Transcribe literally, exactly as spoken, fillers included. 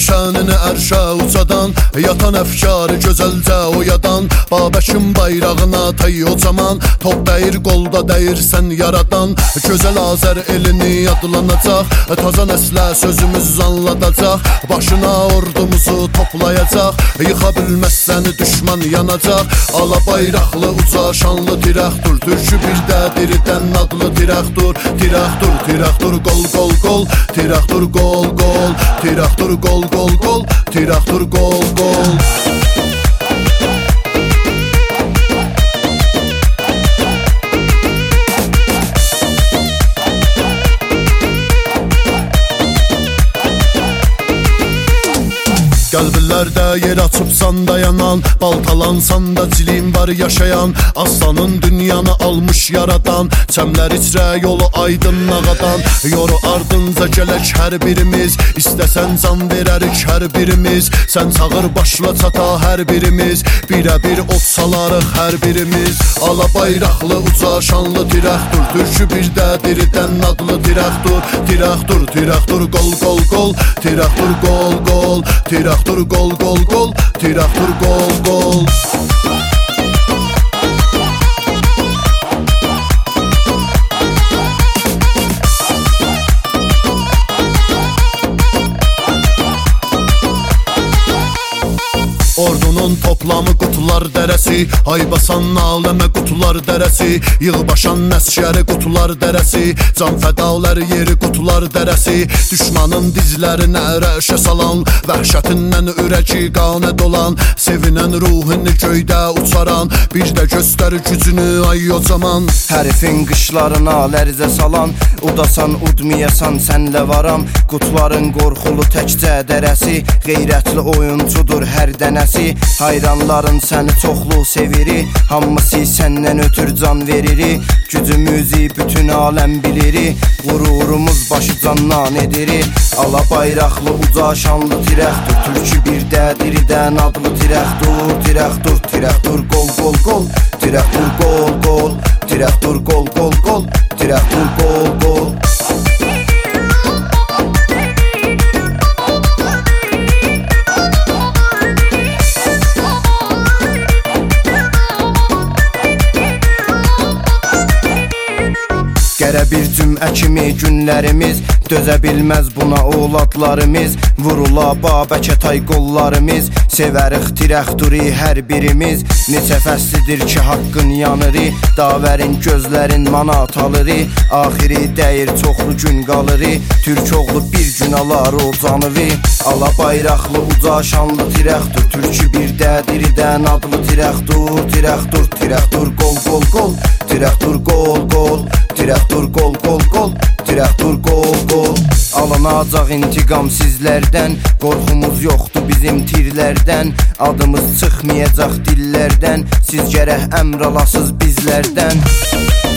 şənini ərşə ucadan, yatan əfkarı gözəlcə oyadan, Babəkin bayrağına tay o zaman, top dəyir qolda dəyirsən yaradan, gözəl Azər elini yadlanacaq, taza nəslə sözümüz anladacaq, başına ordumuzu toplayacaq, yıxa bilməz səni düşman yanacaq, ala bayraqlı uca şanlı tirəktur, türkü bir də diridən adlı tirəktur, tirəktur, tirəktur, qol, qol, qol, tirəktur, qol, qol, tirəktur, qol, qol, qol, tirəktur, qol, qol. Qəlblərdə yer açıbsan dayanan, baltalansan da cilim var yaşayan, aslanın dünyanı almış yaradan, çəmlər içrə yolu aydın ağadan, yoru ardınca gələk hər birimiz, istəsən can verərik hər birimiz, sən çağır başla çata hər birimiz, birə-bir ot salarıq hər birimiz, ala bayraqlı uca şanlı tirəktur, türkü bir də diridən adlı tirəktur, tirəktur, tirəktur, qol, qol, qol, tirəktur, qol, qol, tirəktur, Tirəktur, qol, qol, qol, tirəktur, qol, qol. Ordunun toplamı qutular dərəsi, Aybasan aləmə qutular dərəsi, Yığbaşan nəsgəri qutular dərəsi, Can fədalər yeri qutular dərəsi, Düşmanın dizlərinə rəşə salan, Vəhşətindən ürəki qanə dolan, Sevinən ruhunu göydə uçaran, Bir də göstər gücünü ay o zaman. Hərifin qışlarına lərzə salan, Udasan udmayasan sənlə varam, Qutların qorxulu təkcə dərəsi, Qeyrətli oyuncudur hər dənəsi, hayranların səni çoxlu seviri, hamısı səndən ötür can veriri, gücümüzü bütün aləm biliri, qururumuz başı candan ediri, ala bayraqlı uca şanlı tirəktur, türkü bir də diridən adlı tirəktur, tirəktur, tirəktur, qol, qol, qol, tirəktur, qol, qol, tirəktur, qol, qol, qol, tirəktur, qol, qol. Qərə bir cümə kimi günlərimiz, dözə bilməz buna oğladlarımız, vurula Babəkə tay qollarımız, sevərik tirəkturi hər birimiz, neçə fəslidir ki haqqın yanırı, davərin gözlərin manat alırı, axiri dəyir çoxlu gün qalırı, türk oğlu bir gün alar o canıvi, ala bayraqlı uca şanlı tirəktur, türkü bir də diridən adlı tirəktur, tirəktur, tirəktur, qol, qol, qol, tirəktur, qol, qol, tirəktur, qol, qol, qol, tirəktur, qol, qol. Alınacaq intiqam sizlərdən, qorxumuz yoxdur bizim tirlərdən, adımız çıxmayacaq dillərdən, siz gərək əmr alasız bizlərdən.